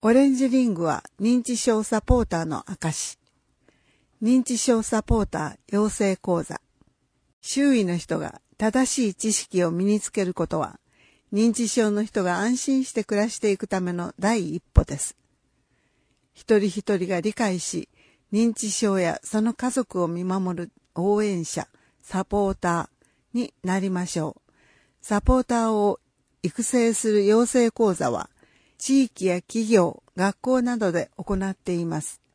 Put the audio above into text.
オレンジリングは認知症サポーターの証。認知症サポーター養成講座。周囲の人が正しい知識を身につけることは、認知症の人が安心して暮らしていくための第一歩です。一人一人が理解し、認知症やその家族を見守る応援者、サポーターになりましょう。サポーターを育成する養成講座は、地域や企業、学校などで行っています。